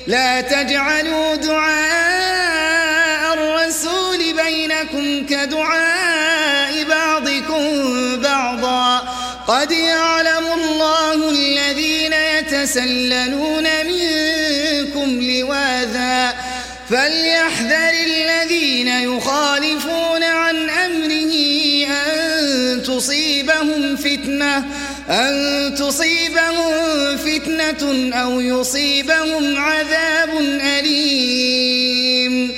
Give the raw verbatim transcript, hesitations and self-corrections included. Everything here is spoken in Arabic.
لا تجعلوا دعاء الرسول بينكم كدعاء بعضكم بعضا قد يعلم الله الذين يتسللون منكم لواذا فليحذر الذين يخالفون عن أمره أن تصيبهم فتنة أن تصيبهم فتنة أو يصيبهم عذاب أليم.